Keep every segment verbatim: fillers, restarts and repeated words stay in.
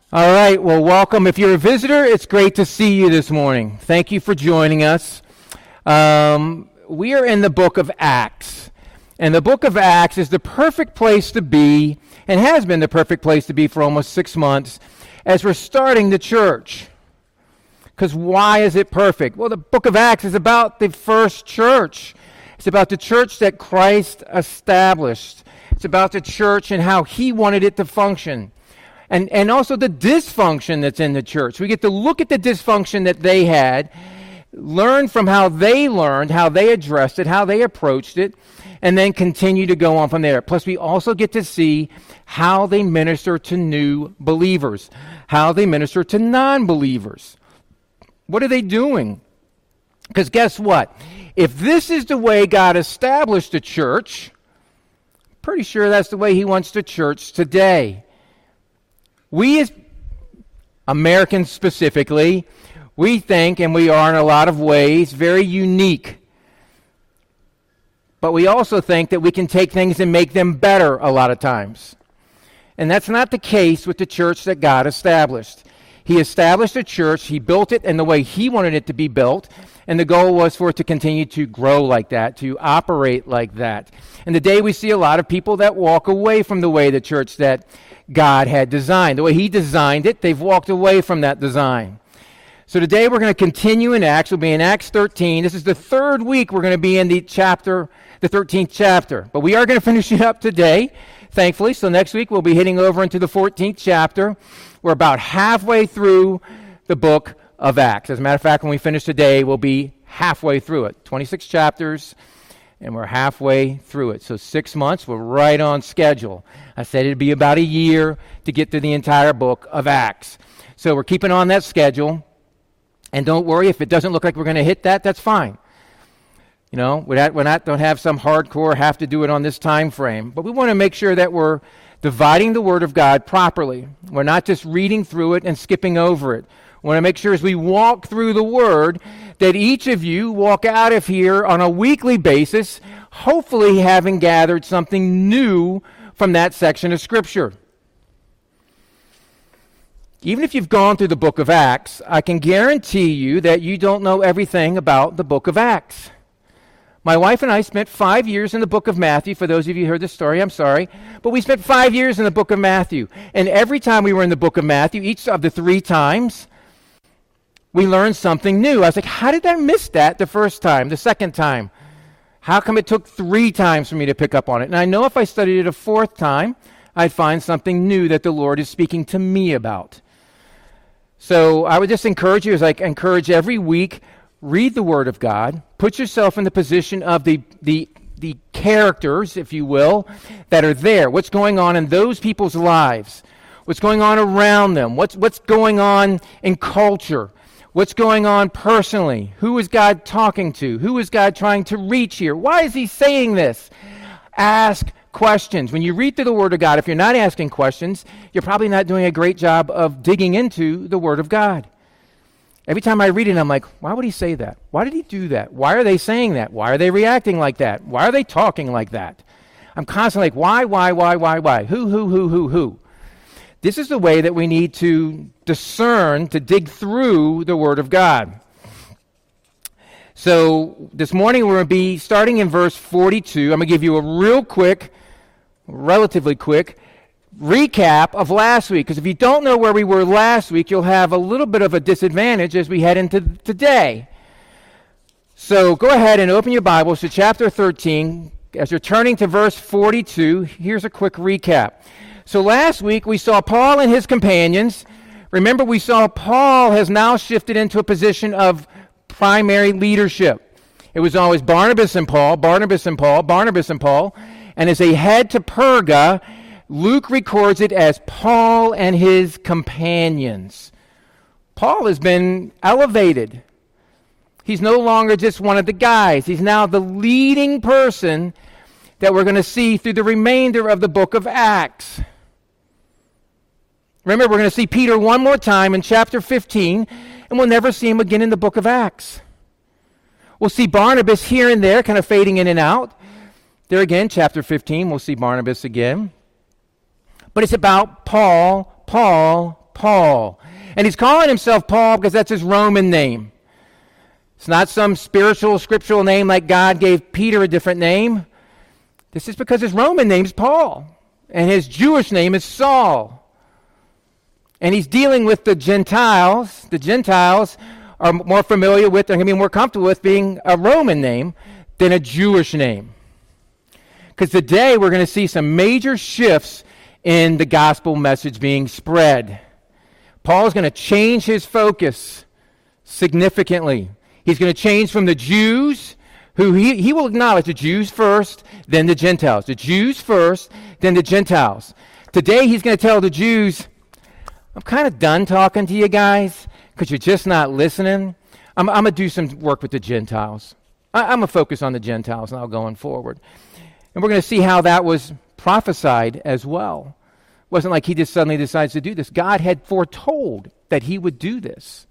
All right, well, welcome. If you're a visitor, it's great to see you this morning. Thank you for joining us. Um, we are in the book of Acts, and the book of Acts is the perfect place to be, and has been the perfect place to be for almost six months, as we're starting the church. Because why is it perfect? Well, the book of Acts is about the first church. It's about the church that Christ established. It's about the church and how he wanted it to function. And and also the dysfunction that's in the church. We get to look at the dysfunction that they had, learn from how they learned, how they addressed it, how they approached it, and then continue to go on from there. Plus, we also get to see how they minister to new believers, how they minister to non-believers. What are they doing? Because guess what? If this is the way God established the church, pretty sure that's the way he wants the church today. We as Americans specifically, we think, and we are in a lot of ways, very unique. But we also think that we can take things and make them better a lot of times. And that's not the case with the church that God established. He established a church, he built it in the way he wanted it to be built, and the goal was for it to continue to grow like that, to operate like that. And today we see a lot of people that walk away from the way the church that God had designed. The way he designed it, they've walked away from that design. So today we're going to continue in Acts. We'll be in Acts thirteen. This is the third week we're going to be in the chapter, the thirteenth chapter. But we are going to finish it up today, thankfully. So next week we'll be hitting over into the fourteenth chapter. We're about halfway through the book of Acts. As a matter of fact, when we finish today, we'll be halfway through it. twenty-six chapters, and we're halfway through it. So six months, we're right on schedule. I said it'd be about a year to get through the entire book of Acts. So we're keeping on that schedule. And don't worry, if it doesn't look like we're going to hit that, that's fine. You know, we're not, we're not don't have some hardcore have to do it on this time frame. But we want to make sure that we're dividing the Word of God properly. We're not just reading through it and skipping over it. We want to make sure as we walk through the Word that each of you walk out of here on a weekly basis, hopefully having gathered something new from that section of Scripture. Even if you've gone through the book of Acts, I can guarantee you that you don't know everything about the book of Acts. My wife and I spent five years in the book of Matthew. For those of you who heard this story, I'm sorry. But we spent five years in the book of Matthew. And every time we were in the book of Matthew, each of the three times, we learned something new. I was like, how did I miss that the first time, the second time? How come it took three times for me to pick up on it? And I know if I studied it a fourth time, I'd find something new that the Lord is speaking to me about. So I would just encourage you, as I encourage every week, read the Word of God. Put yourself in the position of the, the, the characters, if you will, that are there. What's going on in those people's lives? What's going on around them? What's, what's going on in culture? What's going on personally? Who is God talking to? Who is God trying to reach here? Why is he saying this? Ask questions. When you read through the Word of God, if you're not asking questions, you're probably not doing a great job of digging into the Word of God. Every time I read it, I'm like, why would he say that? Why did he do that? Why are they saying that? Why are they reacting like that? Why are they talking like that? I'm constantly like, why, why, why, why, why? Who, who, who, who, who? This is the way that we need to discern, to dig through the Word of God. So this morning we're going to be starting in verse forty-two. I'm going to give you a real quick, relatively quick, recap of last week. Because if you don't know where we were last week, you'll have a little bit of a disadvantage as we head into today. So go ahead and open your Bibles to chapter thirteen. As you're turning to verse forty-two, here's a quick recap. So last week we saw Paul and his companions. Remember, we saw Paul has now shifted into a position of primary leadership. It was always Barnabas and Paul, Barnabas and Paul, Barnabas and Paul. And as they head to Perga, Luke records it as Paul and his companions. Paul has been elevated. He's no longer just one of the guys. He's now the leading person that we're going to see through the remainder of the book of Acts. Remember, we're going to see Peter one more time in chapter fifteen, and we'll never see him again in the book of Acts. We'll see Barnabas here and there, kind of fading in and out. There again, chapter fifteen, we'll see Barnabas again. But it's about Paul, Paul, Paul. And he's calling himself Paul because that's his Roman name. It's not some spiritual, scriptural name like God gave Peter a different name. This is because his Roman name is Paul, and his Jewish name is Saul. And he's dealing with the Gentiles. The Gentiles are more familiar with, they're going to be more comfortable with being a Roman name than a Jewish name. Because today we're going to see some major shifts in the gospel message being spread. Paul's going to change his focus significantly. He's going to change from the Jews, who he, he will acknowledge the Jews first, then the Gentiles. The Jews first, then the Gentiles. Today he's going to tell the Jews, I'm kind of done talking to you guys because you're just not listening. I'm, I'm going to do some work with the Gentiles. I, I'm going to focus on the Gentiles now going forward. And we're going to see how that was prophesied as well. It wasn't like he just suddenly decides to do this. God had foretold that he would do this.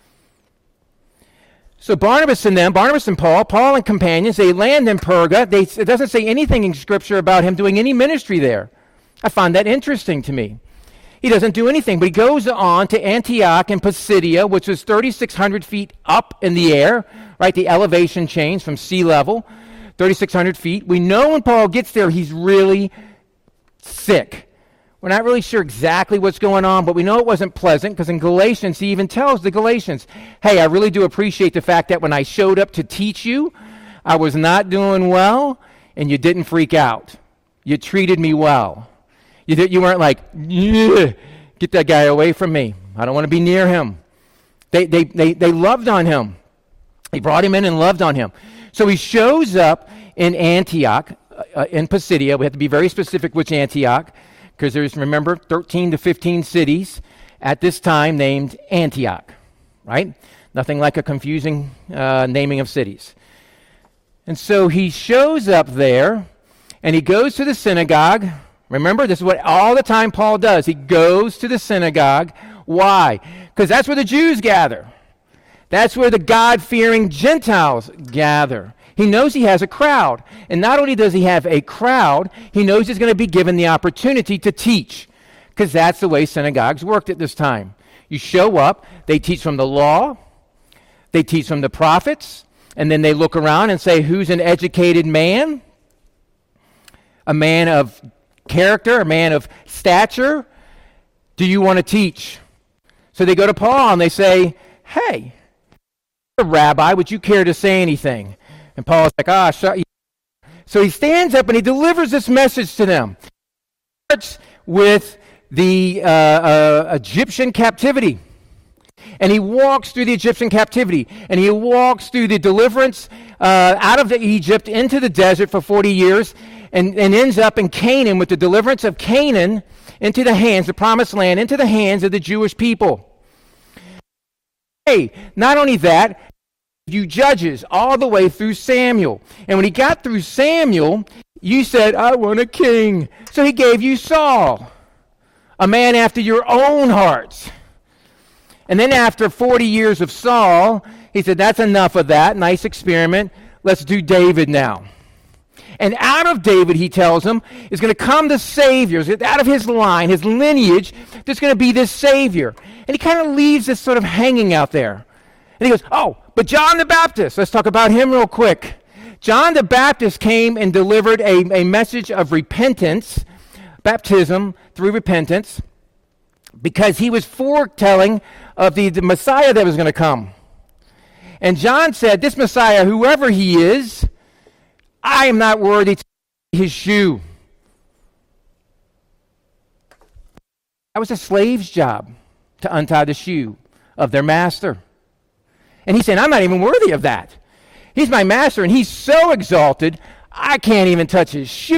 So Barnabas and them, Barnabas and Paul, Paul and companions, they land in Perga. They, it doesn't say anything in Scripture about him doing any ministry there. I find that interesting to me. He doesn't do anything, but he goes on to Antioch in Pisidia, which was thirty-six hundred feet up in the air, right? The elevation change from sea level, thirty-six hundred feet. We know when Paul gets there, he's really sick. We're not really sure exactly what's going on, but we know it wasn't pleasant because in Galatians, he even tells the Galatians, hey, I really do appreciate the fact that when I showed up to teach you, I was not doing well, and you didn't freak out. You treated me well. You, did, you weren't like, get that guy away from me. I don't want to be near him. They, they, they, they loved on him. They brought him in and loved on him. So he shows up in Antioch, uh, in Pisidia. We have to be very specific which Antioch, because there's, remember, thirteen to fifteen cities at this time named Antioch, right? Nothing like a confusing uh, naming of cities. And so he shows up there, and he goes to the synagogue. Remember, this is what all the time Paul does. He goes to the synagogue. Why? Because that's where the Jews gather. That's where the God-fearing Gentiles gather. He knows he has a crowd. And not only does he have a crowd, he knows he's going to be given the opportunity to teach. Because that's the way synagogues worked at this time. You show up, they teach from the law, they teach from the prophets, and then they look around and say, who's an educated man? A man of character, a man of stature? Do you want to teach? So they go to Paul and they say, hey, Rabbi, would you care to say anything? And Paul's like, ah, shut you. So he stands up and he delivers this message to them. It starts with the uh, uh, Egyptian captivity. And he walks through the Egyptian captivity. And he walks through the deliverance uh, out of the Egypt into the desert for forty years. And, and ends up in Canaan with the deliverance of Canaan into the hands, the promised land, into the hands of the Jewish people. Hey, not only that, you judges all the way through Samuel. And when he got through Samuel, you said, I want a king. So he gave you Saul, a man after your own hearts. And then after forty years of Saul, he said, that's enough of that. Nice experiment. Let's do David now. And out of David, he tells him, is going to come the Savior. Out of his line, his lineage, there's going to be this Savior. And he kind of leaves this sort of hanging out there. And he goes, oh, but John the Baptist, let's talk about him real quick. John the Baptist came and delivered a, a message of repentance, baptism through repentance, because he was foretelling of the, the Messiah that was going to come. And John said, this Messiah, whoever he is, I am not worthy to tie his shoe. That was a slave's job, to untie the shoe of their master. And he's saying, I'm not even worthy of that. He's my master, and he's so exalted, I can't even touch his shoe.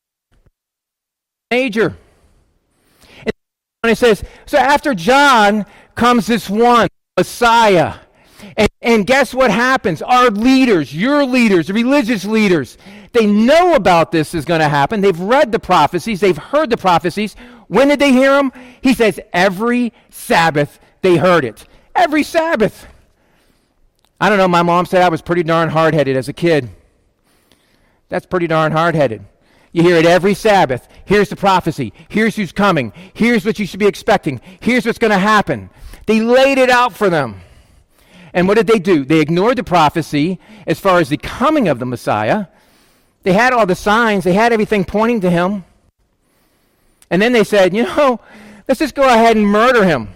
Major. And it says, so after John comes this one, Messiah. And, and guess what happens? Our leaders, your leaders, the religious leaders, they know about this is going to happen. They've read the prophecies. They've heard the prophecies. When did they hear them? He says every Sabbath they heard it. Every Sabbath. I don't know, my mom said I was pretty darn hard-headed as a kid. That's pretty darn hard-headed. You hear it every Sabbath. Here's the prophecy. Here's who's coming. Here's what you should be expecting. Here's what's going to happen. They laid it out for them. And what did they do? They ignored the prophecy as far as the coming of the Messiah. They had all the signs. They had everything pointing to him. And then they said, you know, let's just go ahead and murder him.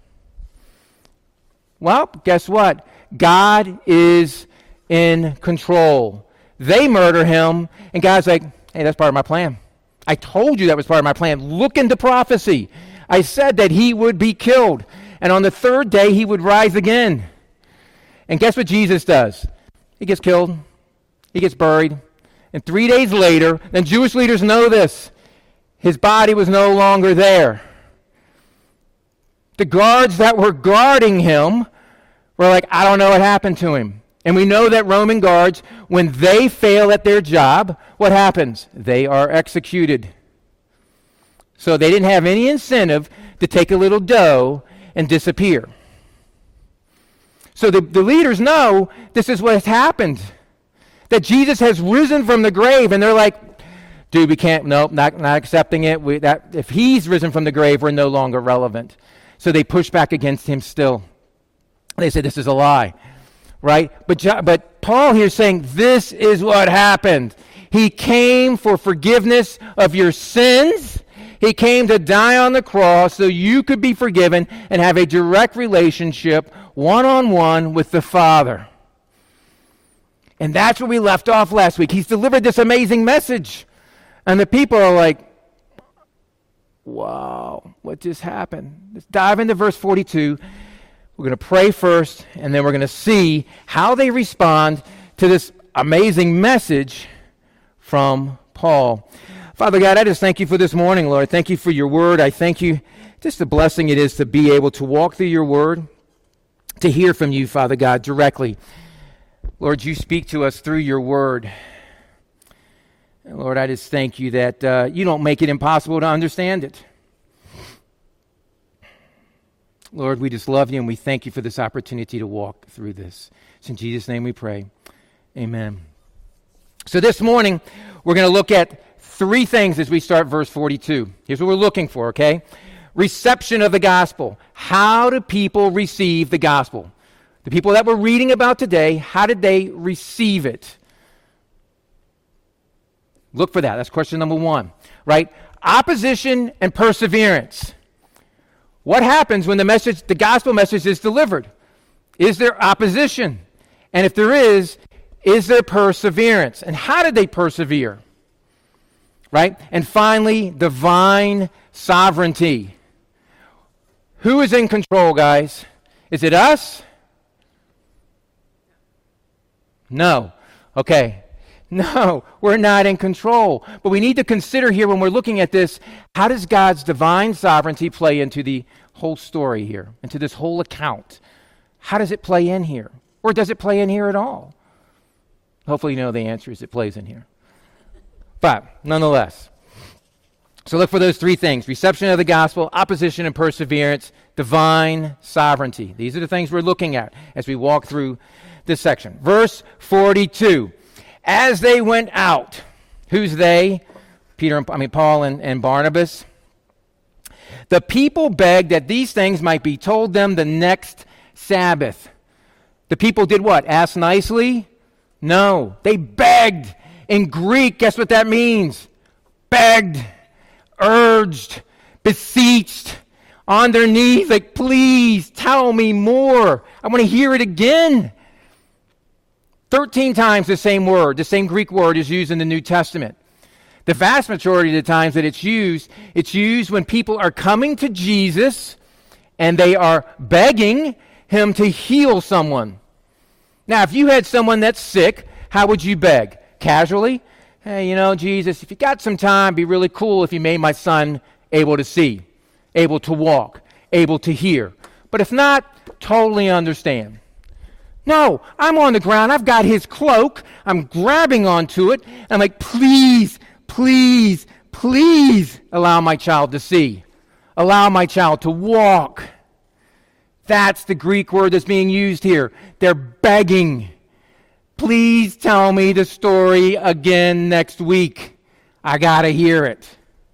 Well, guess what? God is in control. They murder him, and God's like, hey, that's part of my plan. I told you that was part of my plan. Look into prophecy. I said that he would be killed, and on the third day he would rise again. And guess what Jesus does? He gets killed. He gets buried. And three days later, and Jewish leaders know this, his body was no longer there. The guards that were guarding him were like, I don't know what happened to him. And we know that Roman guards, when they fail at their job, what happens? They are executed. So they didn't have any incentive to take a little dough and disappear. So the, the leaders know this is what has happened. That Jesus has risen from the grave, and they're like, dude, we can't, nope, not, not accepting it. We, that, if he's risen from the grave, we're no longer relevant. So they push back against him still. They say this is a lie, right? But, but Paul here is saying this is what happened. He came for forgiveness of your sins. He came to die on the cross so you could be forgiven and have a direct relationship, one-on-one with the Father. And that's where we left off last week. He's delivered this amazing message. And the people are like, wow, what just happened? Let's dive into verse forty-two. We're going to pray first, and then we're going to see how they respond to this amazing message from Paul. Father God, I just thank you for this morning, Lord. Thank you for your word. I thank you, just the blessing it is to be able to walk through your word, to hear from you, Father God, directly. Lord, you speak to us through your word. And Lord, I just thank you that uh, you don't make it impossible to understand it. Lord, we just love you, and we thank you for this opportunity to walk through this. It's in Jesus' name we pray. Amen. So this morning, we're going to look at three things as we start verse forty-two. Here's what we're looking for, okay? Reception of the gospel. How do people receive the gospel? The people that we're reading about today, how did they receive it? Look for that. That's question number one, right? Opposition and perseverance. What happens when the message, the gospel message is delivered? Is there opposition? And if there is, is there perseverance? And how did they persevere? Right? And finally, divine sovereignty. Who is in control, guys? Is it us? No. Okay. No, we're not in control. But we need to consider here when we're looking at this, how does God's divine sovereignty play into the whole story here, into this whole account? How does it play in here? Or does it play in here at all? Hopefully you know the answer is it plays in here. But nonetheless, so look for those three things: reception of the gospel, opposition and perseverance, divine sovereignty. These are the things we're looking at as we walk through this section. Verse forty-two. As they went out, who's they? Peter, and, I mean Paul and, and Barnabas. The people begged that these things might be told them the next Sabbath. The people did what? Ask nicely? No, they begged. In Greek, guess what that means? Begged, urged, beseeched, on their knees, like, please tell me more. I want to hear it again. Thirteen times the same word, the same Greek word is used in the New Testament. The vast majority of the times that it's used, it's used when people are coming to Jesus and they are begging him to heal someone. Now, if you had someone that's sick, how would you beg? Casually? Hey, you know, Jesus, if you got some time, it'd be really cool if you made my son able to see, able to walk, able to hear. But if not, totally understand. No, I'm on the ground. I've got his cloak. I'm grabbing onto it. I'm like, please, please, please allow my child to see. Allow my child to walk. That's the Greek word that's being used here. They're begging. Please tell me the story again next week. I got to hear it.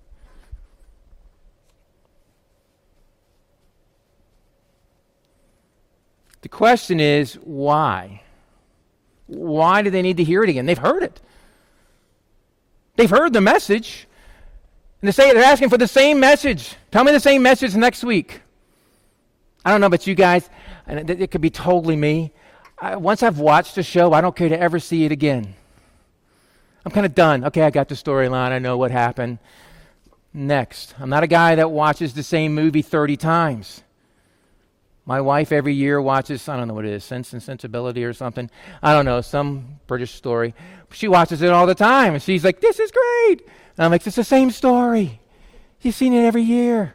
The question is, why? Why do they need to hear it again? They've heard it. They've heard the message. And they say they're asking for the same message. Tell me the same message next week. I don't know about you guys, and it, it could be totally me. I, once I've watched a show, I don't care to ever see it again. I'm kind of done. Okay, I got the storyline. I know what happened. Next. I'm not a guy that watches the same movie thirty times. My wife every year watches, I don't know what it is, Sense and Sensibility or something. I don't know, some British story. She watches it all the time, and she's like, this is great. And I'm like, it's the same story. You've seen it every year.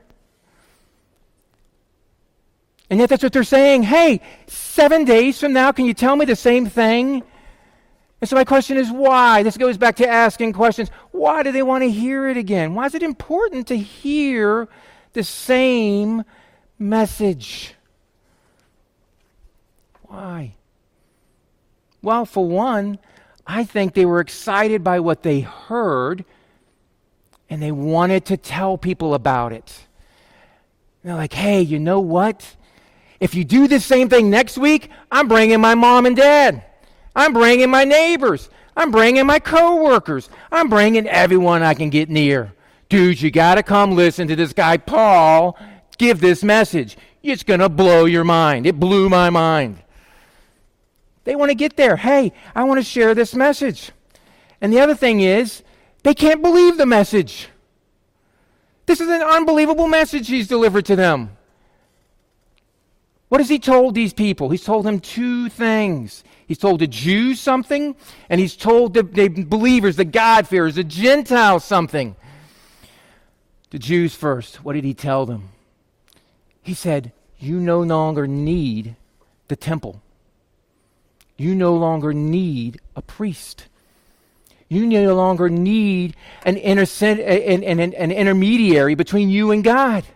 And yet that's what they're saying. Hey, seven days from now, can you tell me the same thing? And so my question is, why? This goes back to asking questions. Why do they want to hear it again? Why is it important to hear the same message? Why? Well, for one, I think they were excited by what they heard, and they wanted to tell people about it. They're like, hey, you know what? If you do the same thing next week, I'm bringing my mom and dad. I'm bringing my neighbors. I'm bringing my coworkers. I'm bringing everyone I can get near. Dude, you got to come listen to this guy, Paul, give this message. It's going to blow your mind. It blew my mind. They want to get there. Hey, I want to share this message. And the other thing is, they can't believe the message. This is an unbelievable message he's delivered to them. What has he told these people? He's told them two things. He's told the Jews something, and he's told the, the believers, the God-fearers, the Gentiles something. The Jews first, what did he tell them? He said, you no longer need the temple. You no longer need a priest. You no longer need an, interced- an, an, an, an intermediary between you and God.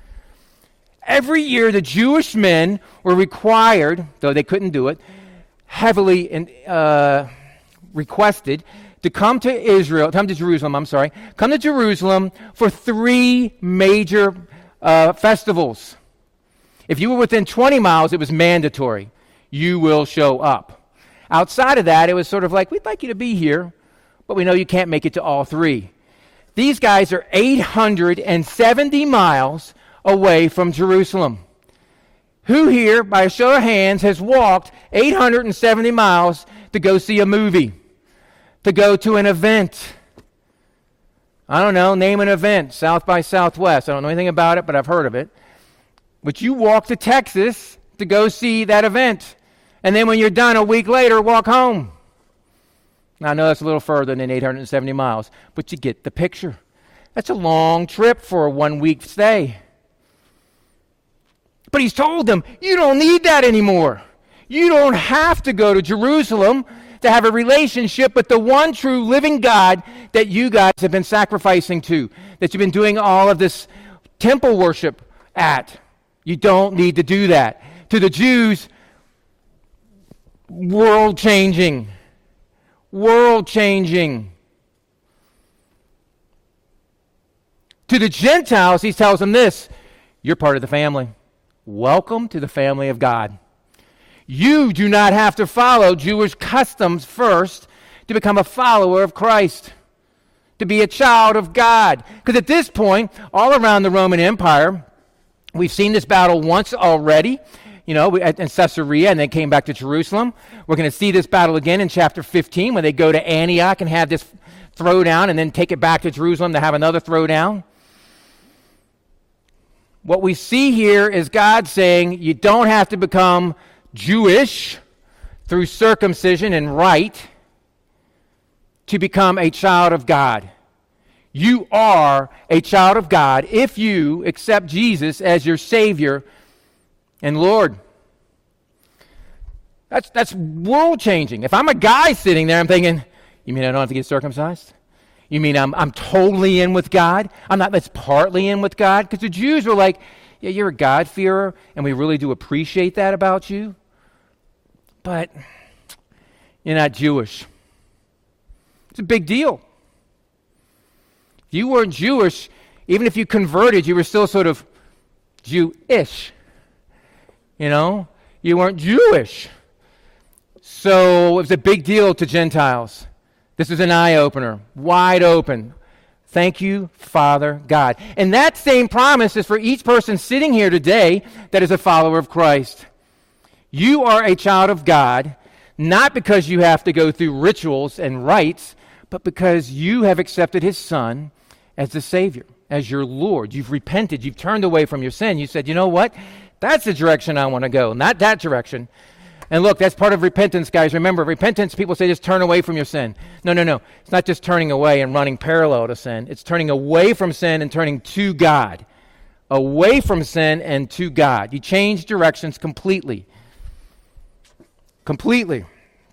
Every year, the Jewish men were required, though they couldn't do it, heavily in, uh, requested to come to Israel, come to Jerusalem, I'm sorry, come to Jerusalem for three major uh, festivals. If you were within twenty miles, it was mandatory. You will show up. Outside of that, it was sort of like, we'd like you to be here, but we know you can't make it to all three. These guys are eight hundred seventy miles away from Jerusalem. Who here, by a show of hands, has walked eight hundred seventy miles to go see a movie, to go to an event? I don't know, name an event, South by Southwest. I don't know anything about it, but I've heard of it. But you walk to Texas to go see that event. And then when you're done, a week later, walk home. Now, I know that's a little further than eight hundred seventy miles, but you get the picture. That's a long trip for a one-week stay. But he's told them, you don't need that anymore. You don't have to go to Jerusalem to have a relationship with the one true living God that you guys have been sacrificing to, that you've been doing all of this temple worship at. You don't need to do that. To the Jews, world-changing. World-changing. To the Gentiles, he tells them this, you're part of the family. Welcome to the family of God. You do not have to follow Jewish customs first to become a follower of Christ, to be a child of God. Because at this point, all around the Roman Empire, we've seen this battle once already, you know, in Caesarea, and then came back to Jerusalem. We're going to see this battle again in chapter fifteen when they go to Antioch and have this throwdown and then take it back to Jerusalem to have another throwdown. What we see here is God saying you don't have to become Jewish through circumcision and rite to become a child of God. You are a child of God if you accept Jesus as your Savior and Lord. That's that's world-changing. If I'm a guy sitting there, I'm thinking, you mean I don't have to get circumcised? You mean I'm I'm totally in with God? I'm not that's partly in with God? Because the Jews were like, yeah, you're a God-fearer, and we really do appreciate that about you. But you're not Jewish. It's a big deal. You weren't Jewish. Even if you converted, you were still sort of Jewish. You know? You weren't Jewish. So it was a big deal to Gentiles. This was an eye-opener, wide open. Thank you, Father God. And that same promise is for each person sitting here today that is a follower of Christ. You are a child of God, not because you have to go through rituals and rites, but because you have accepted his Son as the Savior, as your Lord. You've repented. You've turned away from your sin. You said, you know what? That's the direction I want to go, not that direction. And look, that's part of repentance, guys. Remember, repentance, people say just turn away from your sin. No, no, no. It's not just turning away and running parallel to sin. It's turning away from sin and turning to God. Away from sin and to God. You change directions completely. Completely.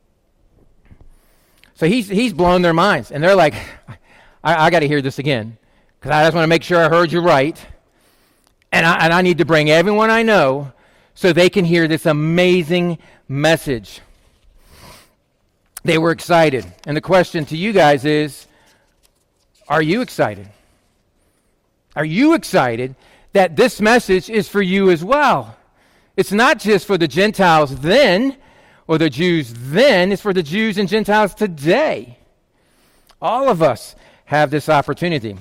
So he's he's blown their minds. And they're like, I, I got to hear this again. Because I just want to make sure I heard you right. And I, and I need to bring everyone I know so they can hear this amazing message. They were excited. And the question to you guys is, are you excited? Are you excited that this message is for you as well? It's not just for the Gentiles then, or the Jews then, it's for the Jews and Gentiles today. All of us have this opportunity.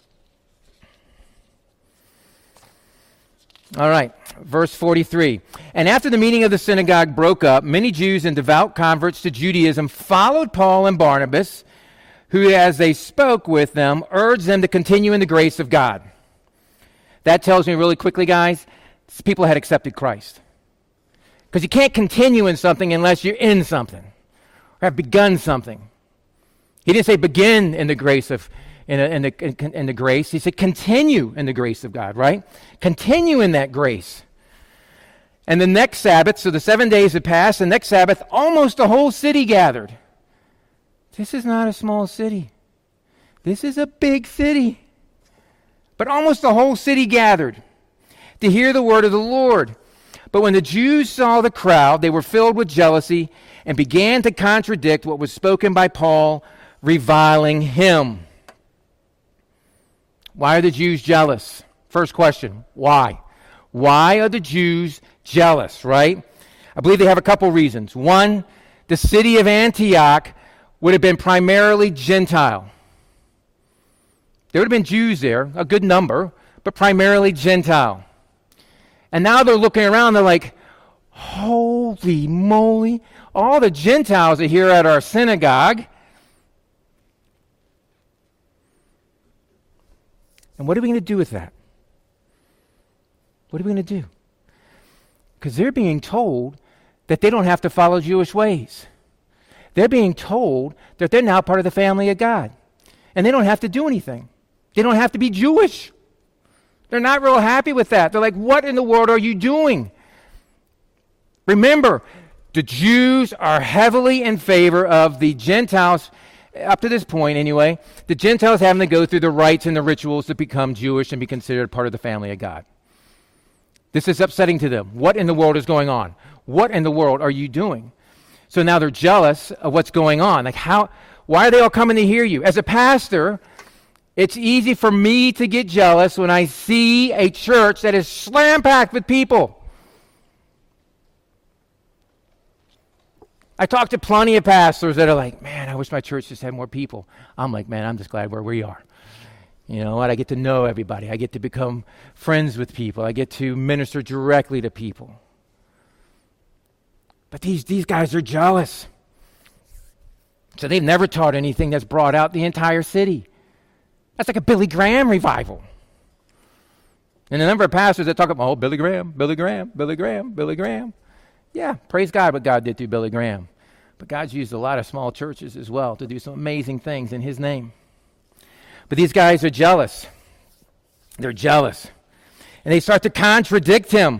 All right, verse forty-three. And after the meeting of the synagogue broke up, many Jews and devout converts to Judaism followed Paul and Barnabas, who, as they spoke with them, urged them to continue in the grace of God. That tells me really quickly, guys, people had accepted Christ. Because you can't continue in something unless you're in something, or have begun something. He didn't say begin in the grace of In, a, in, the, in, in the grace. He said continue in the grace of God, right? Continue in that grace. And the next Sabbath, so the seven days had passed, the next Sabbath, almost the whole city gathered. This is not a small city. This is a big city. But almost the whole city gathered to hear the word of the Lord. But when the Jews saw the crowd, they were filled with jealousy and began to contradict what was spoken by Paul, reviling him. Why are the Jews jealous? First question, why? Why are the Jews jealous, right? I believe they have a couple reasons. One, the city of Antioch would have been primarily Gentile. There would have been Jews there, a good number, but primarily Gentile. And now they're looking around, they're like, holy moly, all the Gentiles are here at our synagogue. And what are we going to do with that? What are we going to do? Because they're being told that they don't have to follow Jewish ways. They're being told that they're now part of the family of God. And they don't have to do anything. They don't have to be Jewish. They're not real happy with that. They're like, what in the world are you doing? Remember, the Jews are heavily in favor of the Gentiles. Up to this point, anyway, the Gentiles having to go through the rites and the rituals to become Jewish and be considered part of the family of God. This is upsetting to them. What in the world is going on? What in the world are you doing? So now they're jealous of what's going on. Like, how? Why are they all coming to hear you? As a pastor, it's easy for me to get jealous when I see a church that is slam-packed with people. I talk to plenty of pastors that are like, man, I wish my church just had more people. I'm like, man, I'm just glad where we are. You know what? I get to know everybody. I get to become friends with people. I get to minister directly to people. But these, these guys are jealous. So they've never taught anything that's brought out the entire city. That's like a Billy Graham revival. And the number of pastors that talk about, oh, Billy Graham, Billy Graham, Billy Graham, Billy Graham. Yeah, praise God what God did through Billy Graham. But God's used a lot of small churches as well to do some amazing things in his name. But these guys are jealous. They're jealous. And they start to contradict him.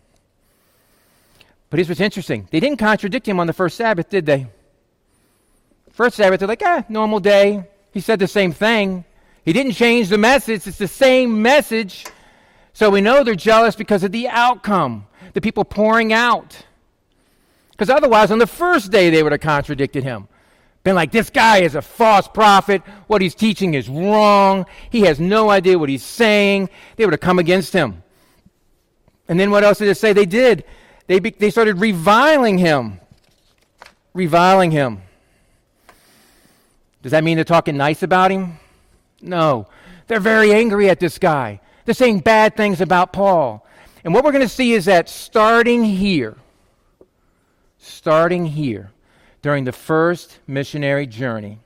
But here's what's interesting. They didn't contradict him on the first Sabbath, did they? First Sabbath, they're like, ah, normal day. He said the same thing. He didn't change the message. It's the same message. So we know they're jealous because of the outcome, the people pouring out. Because otherwise, on the first day, they would have contradicted him. been like, this guy is a false prophet. What he's teaching is wrong. He has no idea what he's saying. They were to come against him. And then what else did it say they did? They, be, they started reviling him. Reviling him. Does that mean they're talking nice about him? No. They're very angry at this guy. They're saying bad things about Paul. And what we're going to see is that starting here, starting here, during the first missionary journey,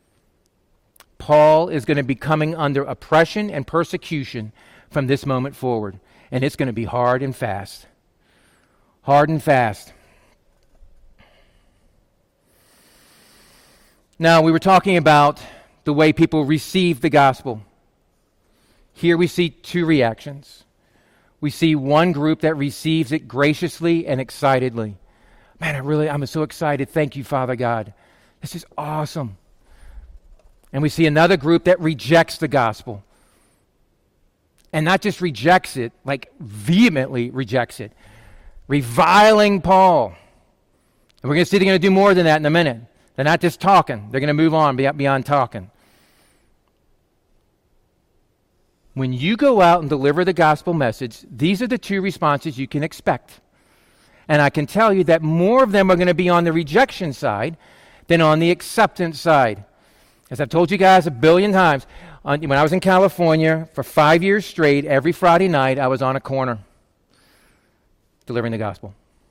Paul is going to be coming under oppression and persecution from this moment forward. And it's going to be hard and fast. Hard and fast. Now, we were talking about the way people receive the gospel. Here we see two reactions. We see one group that receives it graciously and excitedly. Man, I really, I'm so excited. Thank you, Father God. This is awesome. And we see another group that rejects the gospel. And not just rejects it, like vehemently rejects it. Reviling Paul. And we're going to see they're going to do more than that in a minute. They're not just talking. They're going to move on beyond talking. When you go out and deliver the gospel message, these are the two responses you can expect. And I can tell you that more of them are going to be on the rejection side than on the acceptance side. As I've told you guys a billion times, on, when I was in California for five years straight, every Friday night I was on a corner delivering the gospel.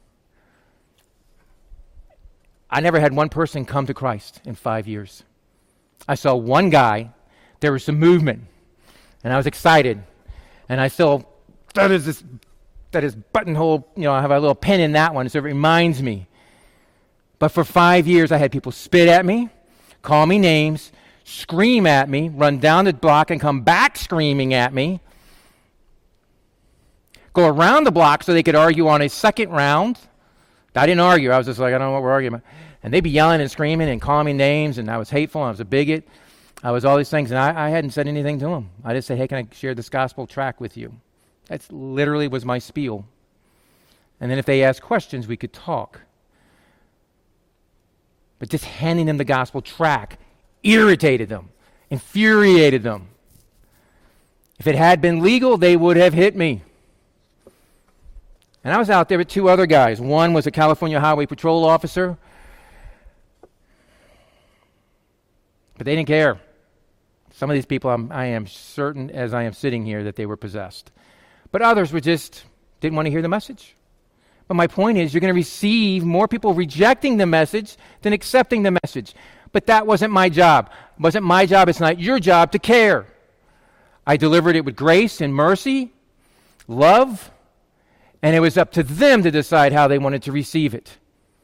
I never had one person come to Christ in five years. I saw one guy. There was some movement. And I was excited. And I still, that is this, that is buttonhole, you know, I have a little pin in that one, so it reminds me. But for five years, I had people spit at me, call me names, scream at me, run down the block and come back screaming at me, go around the block so they could argue on a second round. I didn't argue. I was just like, I don't know what we're arguing about. And they'd be yelling and screaming and calling me names, and I was hateful, and I was a bigot. I was all these things, and I, I hadn't said anything to them. I just said, hey, can I share this gospel tract with you? That literally was my spiel. And then if they asked questions, we could talk. But just handing them the gospel tract irritated them, infuriated them. If it had been legal, they would have hit me. And I was out there with two other guys. One was a California Highway Patrol officer, but they didn't care. Some of these people, I'm, I am certain as I am sitting here that they were possessed. But others were just, didn't want to hear the message. But my point is, you're going to receive more people rejecting the message than accepting the message. But that wasn't my job. It wasn't my job. It's not your job to care. I delivered it with grace and mercy, love, and it was up to them to decide how they wanted to receive it.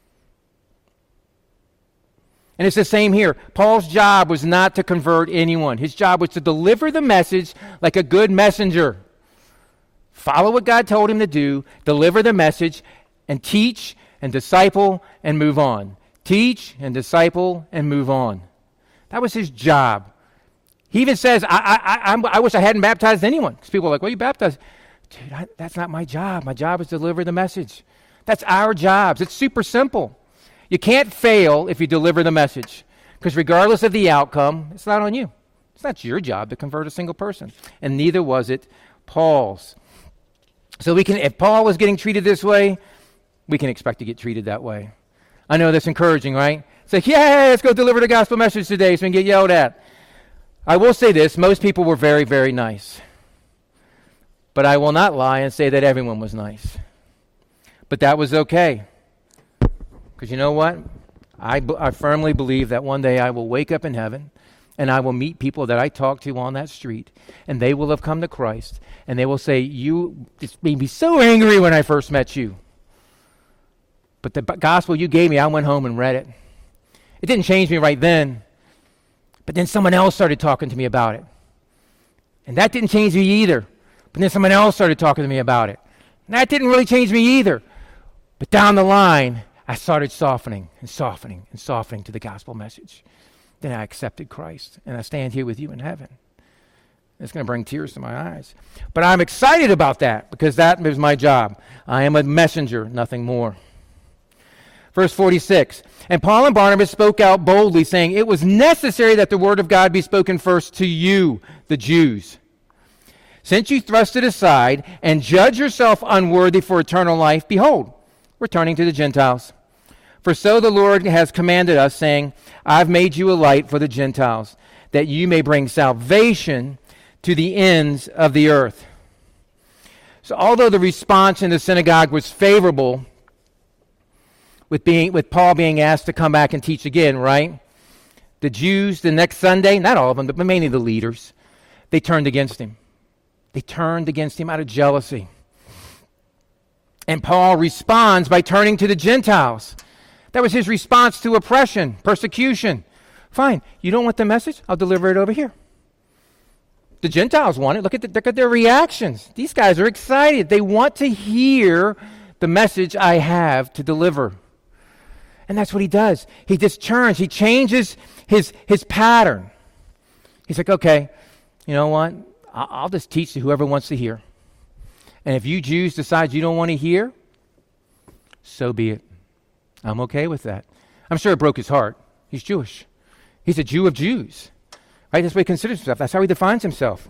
And it's the same here. Paul's job was not to convert anyone. His job was to deliver the message like a good messenger. Follow what God told him to do, deliver the message, and teach and disciple and move on. Teach and disciple and move on. That was his job. He even says, I, I, I, I wish I hadn't baptized anyone. Because people are like, well, you baptized. Dude, I, that's not my job. My job is to deliver the message. That's our jobs. It's super simple. You can't fail if you deliver the message. Because regardless of the outcome, it's not on you. It's not your job to convert a single person. And neither was it Paul's. So we can, if Paul was getting treated this way, we can expect to get treated that way. I know that's encouraging, right? It's like, yeah, let's go deliver the gospel message today so we can get yelled at. I will say this, most people were very, very nice. But I will not lie and say that everyone was nice. But that was okay. Because you know what? I, b- I firmly believe that one day I will wake up in heaven and I will meet people that I talked to on that street, and they will have come to Christ, and they will say, you just made me so angry when I first met you. But the b- gospel you gave me, I went home and read it. It didn't change me right then, but then someone else started talking to me about it. And that didn't change me either. But then someone else started talking to me about it. And that didn't really change me either. But down the line, I started softening and softening and softening to the gospel message. Then I accepted Christ, and I stand here with you in heaven. It's going to bring tears to my eyes. But I'm excited about that because that is my job. I am a messenger, nothing more. Verse forty-six, and Paul and Barnabas spoke out boldly, saying, it was necessary that the word of God be spoken first to you, the Jews. Since you thrust it aside and judge yourself unworthy for eternal life, behold, we're turning to the Gentiles. For so the Lord has commanded us, saying, I've made you a light for the Gentiles, that you may bring salvation to the ends of the earth. So although the response in the synagogue was favorable, with being with Paul being asked to come back and teach again, right? The Jews the next Sunday, not all of them, but mainly the leaders, they turned against him. They turned against him out of jealousy. And Paul responds by turning to the Gentiles. That was his response to oppression, persecution. Fine, you don't want the message? I'll deliver it over here. The Gentiles want it. Look at, the, look at their reactions. These guys are excited. They want to hear the message I have to deliver. And that's what he does. He just turns. He changes his, his pattern. He's like, okay, you know what? I'll, I'll just teach to whoever wants to hear. And if you Jews decide you don't want to hear, so be it. I'm okay with that. I'm sure it broke his heart. He's Jewish. He's a Jew of Jews. Right? That's what he considers himself. That's how he defines himself.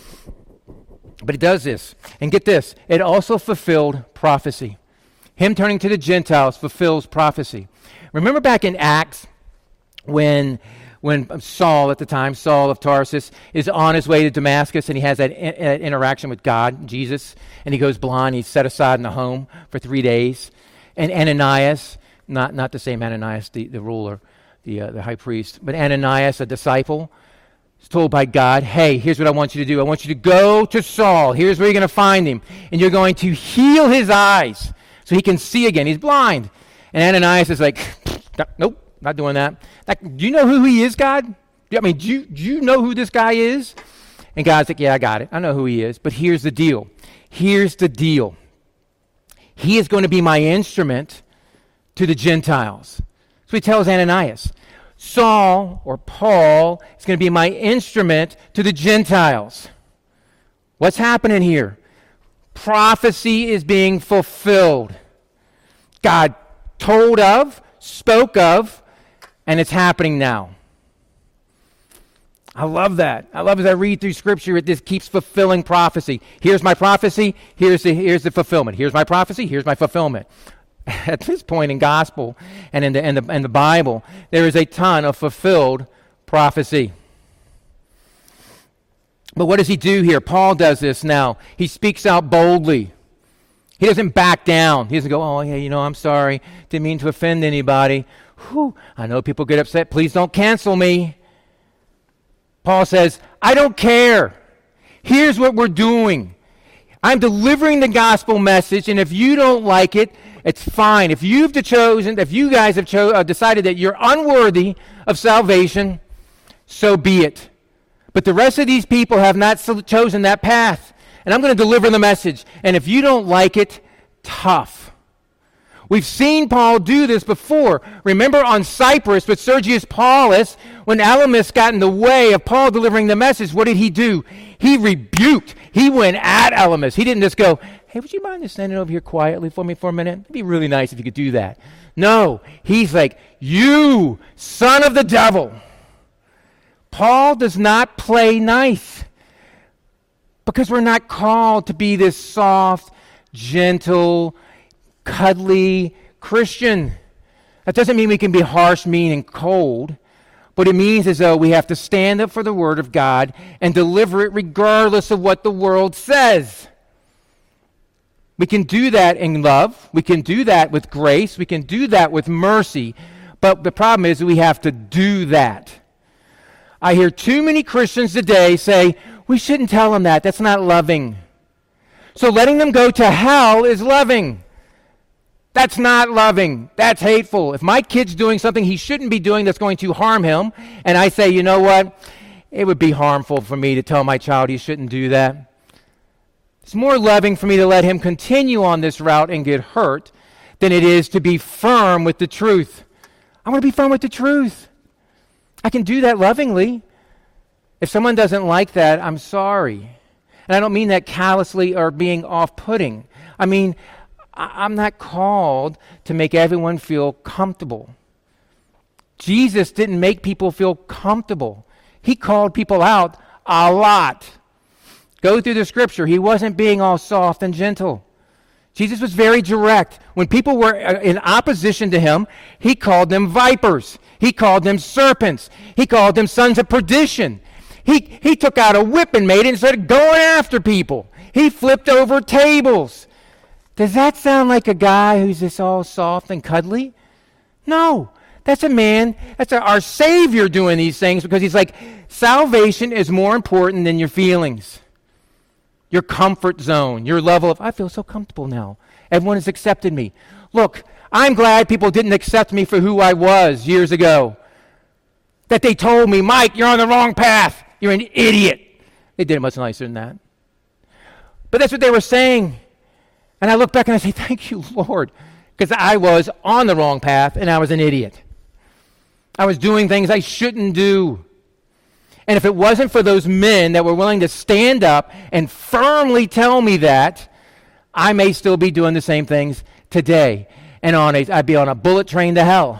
But he does this. And get this. It also fulfilled prophecy. Him turning to the Gentiles fulfills prophecy. Remember back in Acts when when Saul at the time, Saul of Tarsus, is on his way to Damascus and he has that, in, that interaction with God, Jesus, and he goes blind. He's set aside in a home for three days. And Ananias, not, not the same Ananias, the, the ruler, the, uh, the high priest, but Ananias, a disciple, is told by God, hey, here's what I want you to do. I want you to go to Saul. Here's where you're going to find him. And you're going to heal his eyes so he can see again. He's blind. And Ananias is like, nope, not doing that. Like, do you know who he is, God? I mean, do you, do you know who this guy is? And God's like, yeah, I got it. I know who he is. But here's the deal. Here's the deal. He is going to be my instrument to the Gentiles. So he tells Ananias, Saul, or Paul, is going to be my instrument to the Gentiles. What's happening here? Prophecy is being fulfilled. God told of, spoke of, and it's happening now. I love that. I love as I read through Scripture, it just keeps fulfilling prophecy. Here's my prophecy, here's the, here's the fulfillment. Here's my prophecy, here's my fulfillment. At this point in gospel and in the, in the, in the Bible, there is a ton of fulfilled prophecy. But what does he do here? Paul does this now. He speaks out boldly. He doesn't back down. He doesn't go, oh, yeah, you know, I'm sorry. Didn't mean to offend anybody. Whew, I know people get upset. Please don't cancel me. Paul says, I don't care. Here's what we're doing. I'm delivering the gospel message, and if you don't like it, it's fine. If you've chosen, if you guys have cho- uh, decided that you're unworthy of salvation, so be it. But the rest of these people have not so- chosen that path, and I'm going to deliver the message. And if you don't like it, tough. We've seen Paul do this before. Remember on Cyprus with Sergius Paulus, when Elymas got in the way of Paul delivering the message, what did he do? He rebuked. He went at Elymas. He didn't just go, hey, would you mind just standing over here quietly for me for a minute? It'd be really nice if you could do that. No, he's like, you son of the devil. Paul does not play nice because we're not called to be this soft, gentle, cuddly Christian. That doesn't mean we can be harsh, mean, and cold, but it means as though we have to stand up for the Word of God and deliver it regardless of what the world says. We can do that in love. We can do that with grace. We can do that with mercy. But the problem is we have to do that. I hear too many Christians today say, we shouldn't tell them that. That's not loving. So letting them go to hell is loving. That's not loving. That's hateful. If my kid's doing something he shouldn't be doing that's going to harm him, and I say, you know what? It would be harmful for me to tell my child he shouldn't do that. It's more loving for me to let him continue on this route and get hurt than it is to be firm with the truth. I want to be firm with the truth. I can do that lovingly. If someone doesn't like that, I'm sorry. And I don't mean that callously or being off-putting. I mean, I- I'm not called to make everyone feel comfortable. Jesus didn't make people feel comfortable. He called people out a lot. Go through the scripture. He wasn't being all soft and gentle. Jesus was very direct. When people were in opposition to him, he called them vipers. He called them serpents. He called them sons of perdition. He, he took out a whip and made it and started going after people. He flipped over tables. Does that sound like a guy who's just all soft and cuddly? No. That's a man, that's a, our Savior doing these things, because he's like, salvation is more important than your feelings, your comfort zone, your level of, I feel so comfortable now. Everyone has accepted me. Look, I'm glad people didn't accept me for who I was years ago. That they told me, Mike, you're on the wrong path. You're an idiot. They did it much nicer than that. But that's what they were saying. And I look back and I say, thank you, Lord, because I was on the wrong path and I was an idiot. I was doing things I shouldn't do. And if it wasn't for those men that were willing to stand up and firmly tell me that, I may still be doing the same things today. And on a, I'd be on a bullet train to hell.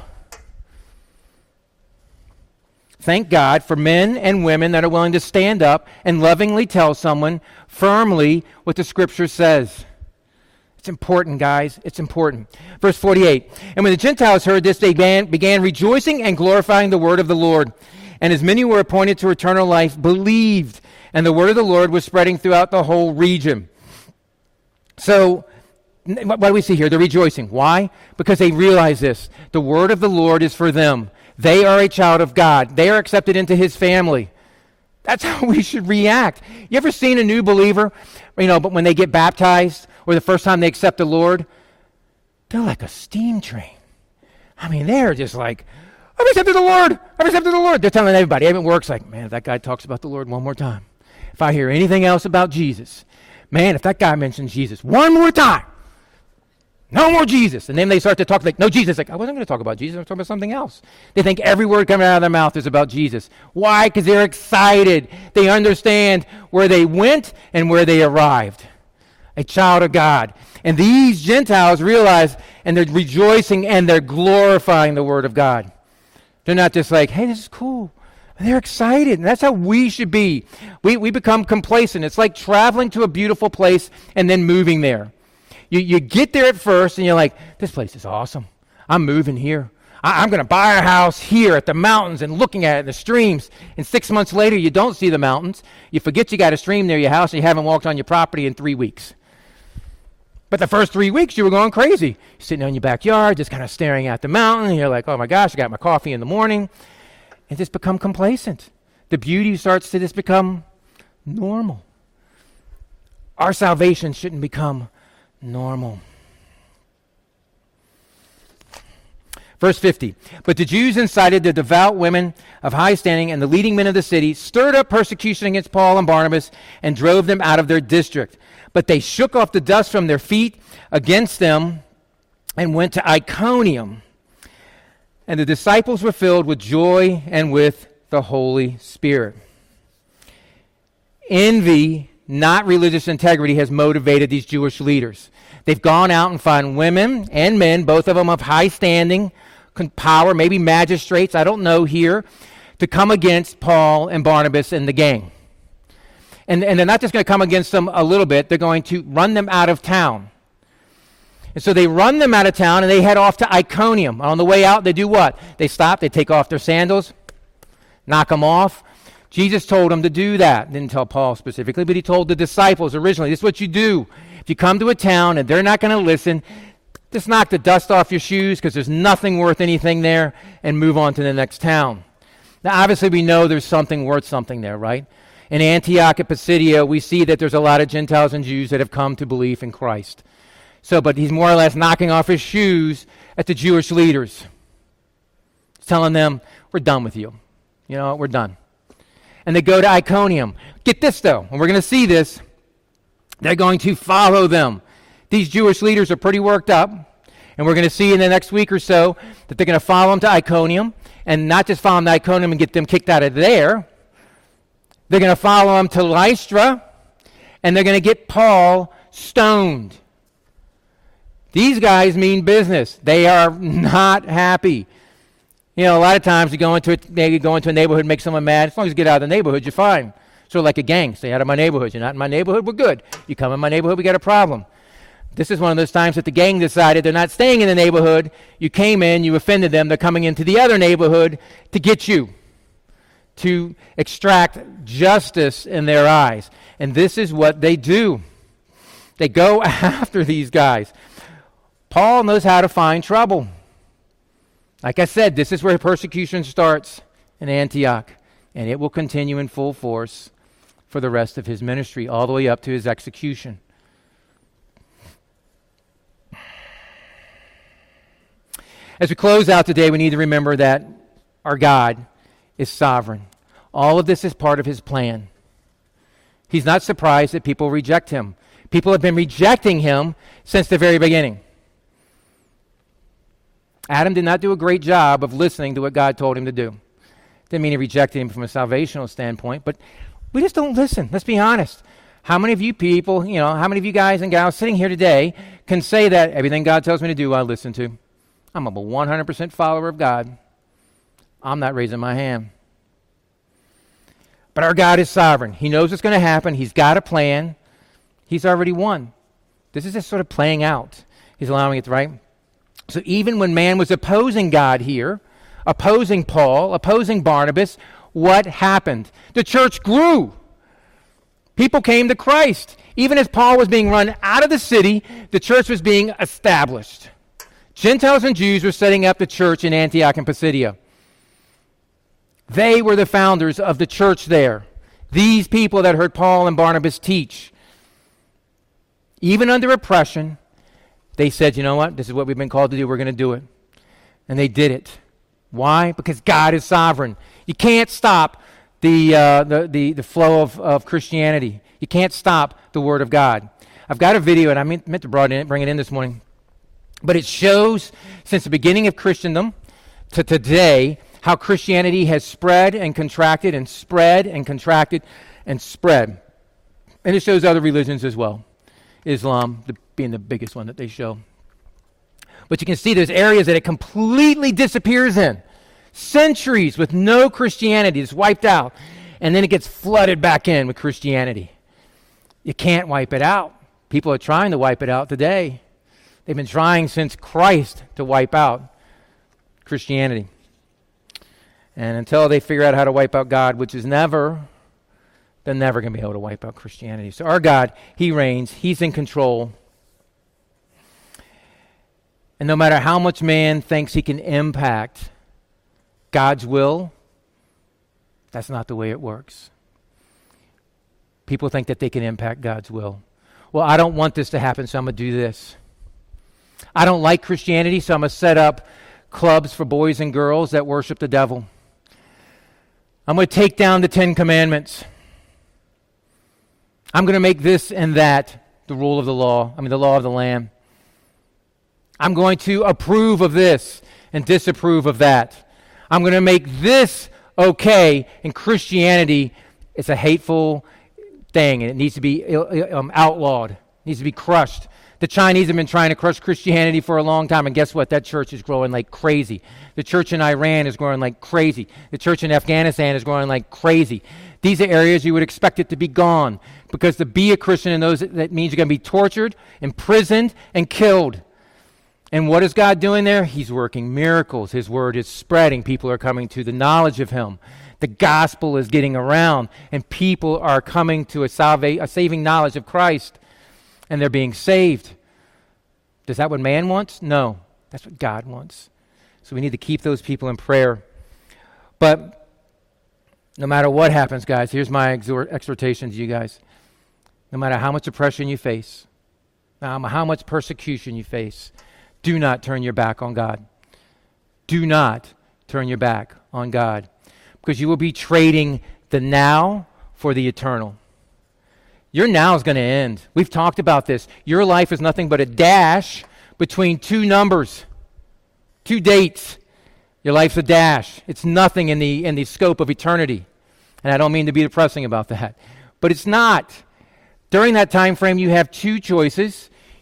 Thank God for men and women that are willing to stand up and lovingly tell someone firmly what the Scripture says. It's important, guys. It's important. Verse forty-eight. And when the Gentiles heard this, they began, began rejoicing and glorifying the word of the Lord. And as many were appointed to eternal life believed. And the word of the Lord was spreading throughout the whole region. So, what do we see here? They're rejoicing. Why? Because they realize this. The word of the Lord is for them. They are a child of God. They are accepted into his family. That's how we should react. You ever seen a new believer, you know, but when they get baptized or the first time they accept the Lord, they're like a steam train. I mean, they're just like, I've accepted the Lord. I've accepted the Lord. They're telling everybody. Even works like, man, if that guy talks about the Lord one more time. If I hear anything else about Jesus, man, if that guy mentions Jesus one more time, no more Jesus. And then they start to talk like, no, Jesus. Like, I wasn't going to talk about Jesus. I was talking about something else. They think every word coming out of their mouth is about Jesus. Why? Because they're excited. They understand where they went and where they arrived. A child of God. And these Gentiles realize, and they're rejoicing and they're glorifying the word of God. They're not just like, hey, this is cool. They're excited. And that's how we should be. We, we become complacent. It's like traveling to a beautiful place and then moving there. You, you get there at first and you're like, this place is awesome. I'm moving here. I, I'm going to buy a house here at the mountains and looking at it, the streams. And six months later, you don't see the mountains. You forget you got a stream near your house and you haven't walked on your property in three weeks. But the first three weeks, you were going crazy. You're sitting in your backyard, just kind of staring at the mountain. And you're like, oh my gosh, I got my coffee in the morning. And just become complacent. The beauty starts to just become normal. Our salvation shouldn't become normal. Verse fifty. But the Jews incited the devout women of high standing and the leading men of the city, stirred up persecution against Paul and Barnabas, and drove them out of their district. But they shook off the dust from their feet against them and went to Iconium. And the disciples were filled with joy and with the Holy Spirit. Envy, not religious integrity, has motivated these Jewish leaders. They've gone out and found women and men, both of them of high standing, power, maybe magistrates, I don't know here, to come against Paul and Barnabas and the gang. And, and they're not just going to come against them a little bit, they're going to run them out of town. And so they run them out of town and they head off to Iconium. On the way out, they do what? They stop, they take off their sandals, knock them off. Jesus told them to do that. Didn't tell Paul specifically, but he told the disciples originally, this is what you do. If you come to a town and they're not going to listen, just knock the dust off your shoes because there's nothing worth anything there and move on to the next town. Now, obviously, we know there's something worth something there, right? In Antioch at Pisidia, we see that there's a lot of Gentiles and Jews that have come to believe in Christ. So, but he's more or less knocking off his shoes at the Jewish leaders. He's telling them, we're done with you. You know, we're done. And they go to Iconium. Get this, though, and we're going to see this. They're going to follow them. These Jewish leaders are pretty worked up. And we're going to see in the next week or so that they're going to follow them to Iconium. And not just follow them to Iconium and get them kicked out of there. They're going to follow them to Lystra. And they're going to get Paul stoned. These guys mean business. They are not happy. You know, a lot of times you go into it, maybe go into a neighborhood and make someone mad. As long as you get out of the neighborhood, you're fine. Sort of like a gang. Stay out of my neighborhood. You're not in my neighborhood, we're good. You come in my neighborhood, we got a problem. This is one of those times that the gang decided they're not staying in the neighborhood. You came in, you offended them. They're coming into the other neighborhood to get you, to extract justice in their eyes. And this is what they do. They go after these guys. Paul knows how to find trouble. Like I said, this is where persecution starts in Antioch, and it will continue in full force for the rest of his ministry, all the way up to his execution. As we close out today, we need to remember that our God is sovereign. All of this is part of his plan. He's not surprised that people reject him. People have been rejecting him since the very beginning. Adam did not do a great job of listening to what God told him to do. Didn't mean he rejected him from a salvational standpoint, but we just don't listen. Let's be honest. How many of you people, you know, how many of you guys and gals sitting here today can say that everything God tells me to do, I listen to? I'm a one hundred percent follower of God. I'm not raising my hand. But our God is sovereign. He knows what's going to happen. He's got a plan. He's already won. This is just sort of playing out. He's allowing it, right? So even when man was opposing God here, opposing Paul, opposing Barnabas, what happened? The church grew. People came to Christ. Even as Paul was being run out of the city, the church was being established. Gentiles and Jews were setting up the church in Antioch and Pisidia. They were the founders of the church there. These people that heard Paul and Barnabas teach. Even under oppression, they said, you know what? This is what we've been called to do. We're going to do it. And they did it. Why? Because God is sovereign. You can't stop the uh, the, the the flow of, of Christianity. You can't stop the Word of God. I've got a video, and I meant, meant to brought in, bring it in this morning. But it shows, since the beginning of Christendom to today, how Christianity has spread and contracted and spread and contracted and spread. And it shows other religions as well. Islam the, being the biggest one that they show. But you can see there's areas that it completely disappears in. Centuries with no Christianity. It's wiped out. And then it gets flooded back in with Christianity. You can't wipe it out. People are trying to wipe it out today. They've been trying since Christ to wipe out Christianity. And until they figure out how to wipe out God, which is never, they're never going to be able to wipe out Christianity. So our God, He reigns. He's in control. And no matter how much man thinks he can impact God's will, that's not the way it works. People think that they can impact God's will. Well, I don't want this to happen, so I'm going to do this. I don't like Christianity, so I'm going to set up clubs for boys and girls that worship the devil. I'm going to take down the Ten Commandments. I'm going to make this and that the rule of the law, I mean the law of the land. I'm going to approve of this and disapprove of that. I'm going to make this okay, and Christianity is a hateful thing, and it needs to be um, outlawed. It needs to be crushed. The Chinese have been trying to crush Christianity for a long time, and guess what? That church is growing like crazy. The church in Iran is growing like crazy. The church in Afghanistan is growing like crazy. These are areas you would expect it to be gone, because to be a Christian in those, that means you're going to be tortured, imprisoned, and killed. And what is God doing there? He's working miracles. His word is spreading. People are coming to the knowledge of Him. The gospel is getting around, and people are coming to a, salva- a saving knowledge of Christ, and they're being saved. Is that what man wants? No. That's what God wants. So we need to keep those people in prayer. But no matter what happens, guys, here's my exhort- exhortation to you guys. No matter how much oppression you face, no matter how much persecution you face, do not turn your back on God. Do not turn your back on God, because you will be trading the now for the eternal. Your now is going to end. We've talked about this. Your life is nothing but a dash between two numbers, two dates. Your life's a dash. It's nothing in the in the scope of eternity. And I don't mean to be depressing about that, but it's not. During that time frame, you have two choices.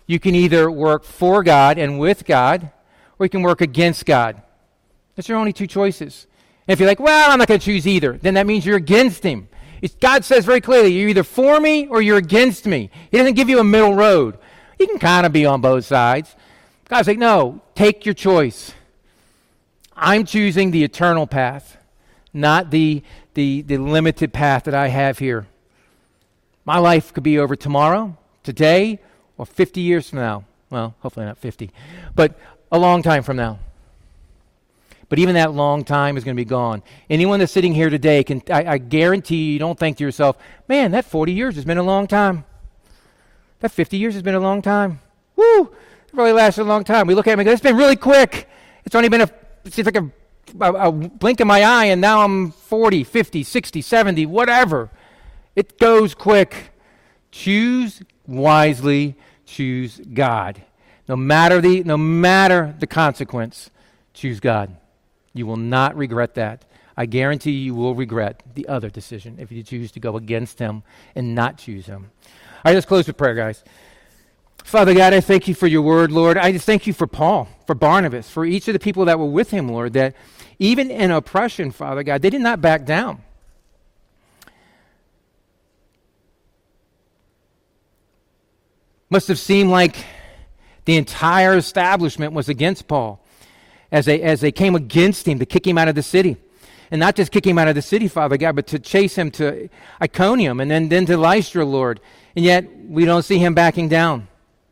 You can either work for God and with God, or you can work against God. That's your only two choices. And if you're like, well, I'm not going to choose either, then that means you're against him. It's, God says very clearly, you're either for me or you're against me. He doesn't give you a middle road. You can kind of be on both sides. God's like, no, take your choice. I'm choosing the eternal path, not the, the, the limited path that I have here. My life could be over tomorrow, today, or fifty years from now. Well, hopefully not fifty, but a long time from now. But even that long time is going to be gone. Anyone that's sitting here today, can I, I guarantee you don't think to yourself, man, that forty years has been a long time. That fifty years has been a long time. Woo! It really lasted a long time. We look at it and go, it's been really quick. It's only been a, it seems like a, a, a blink of my eye, and now I'm forty, fifty, sixty, seventy, whatever. It goes quick. Choose wisely. Choose God. No matter the no matter the consequence, choose God. You will not regret that. I guarantee you will regret the other decision if you choose to go against him and not choose him. All right, let's close with prayer, guys. Father God, I thank you for your word, Lord. I just thank you for Paul, for Barnabas, for each of the people that were with him, Lord, that even in oppression, Father God, they did not back down. Must have seemed like the entire establishment was against Paul as they, as they came against him to kick him out of the city. And not just kick him out of the city, Father God, but to chase him to Iconium and then, then to Lystra, Lord. And yet we don't see him backing down.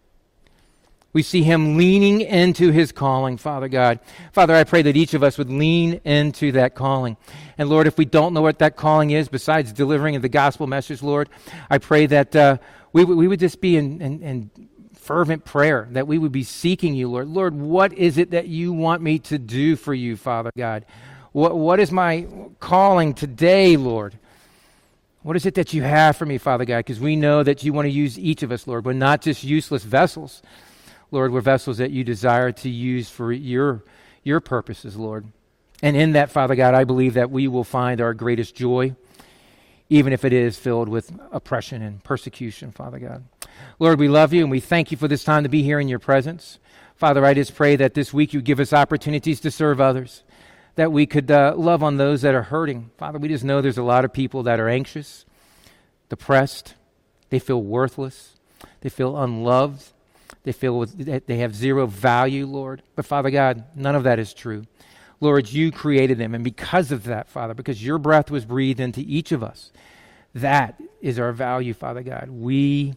We see him leaning into his calling, Father God. Father, I pray that each of us would lean into that calling. And Lord, if we don't know what that calling is, besides delivering the gospel message, Lord, I pray that uh, we, we would just be in, in, in fervent prayer, that we would be seeking you, Lord. Lord, what is it that you want me to do for you, Father God? What What is my calling today, Lord? What is it that you have for me, Father God? Because we know that you want to use each of us, Lord. We're not just useless vessels. Lord, we're vessels that you desire to use for your, your purposes, Lord. And in that, Father God, I believe that we will find our greatest joy, even if it is filled with oppression and persecution, Father God. Lord, we love you, and we thank you for this time to be here in your presence. Father, I just pray that this week you give us opportunities to serve others, that we could uh, love on those that are hurting. Father, we just know there's a lot of people that are anxious, depressed. They feel worthless. They feel unloved. They feel with, they have zero value, Lord. But Father God, none of that is true. Lord, you created them. And because of that, Father, because your breath was breathed into each of us, that is our value, Father God. We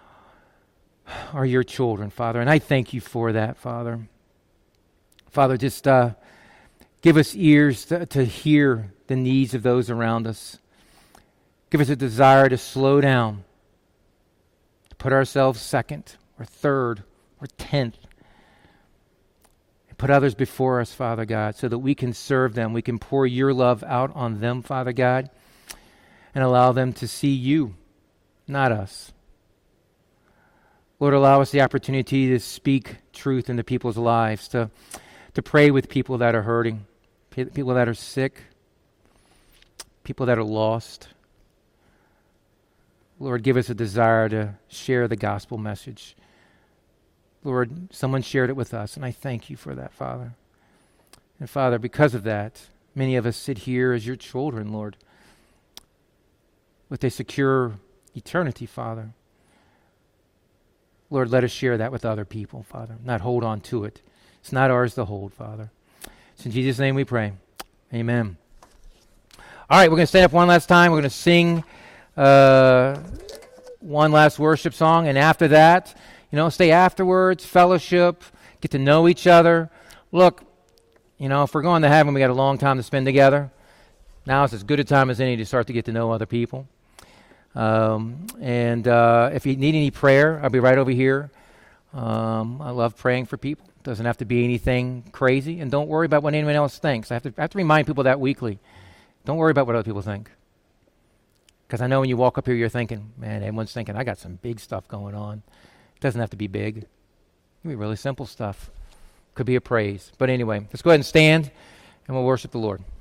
are your children, Father. And I thank you for that, Father. Father, just uh, give us ears to, to hear the needs of those around us. Give us a desire to slow down, to put ourselves second, or third, or tenth. And put others before us, Father God, so that we can serve them. We can pour your love out on them, Father God, and allow them to see you, not us. Lord, allow us the opportunity to speak truth into people's lives, to, to pray with people that are hurting, people that are sick, people that are lost. Lord, give us a desire to share the gospel message. Lord, someone shared it with us, and I thank you for that, Father. And Father, because of that, many of us sit here as your children, Lord, with a secure eternity, Father. Lord, let us share that with other people, Father, not hold on to it. It's not ours to hold, Father. It's in Jesus' name we pray. Amen. All right, we're going to stand up one last time. We're going to sing uh, one last worship song, and after that, you know, stay afterwards, fellowship, get to know each other. Look, you know, if we're going to heaven, we got a long time to spend together. Now is as good a time as any to start to get to know other people. Um, and uh, if you need any prayer, I'll be right over here. Um, I love praying for people. It doesn't have to be anything crazy. And don't worry about what anyone else thinks. I have to, I have to remind people that weekly. Don't worry about what other people think. Because I know when you walk up here, you're thinking, man, everyone's thinking, I got some big stuff going on. It doesn't have to be big. It can be really simple stuff. Could be a praise. But anyway, let's go ahead and stand, and we'll worship the Lord.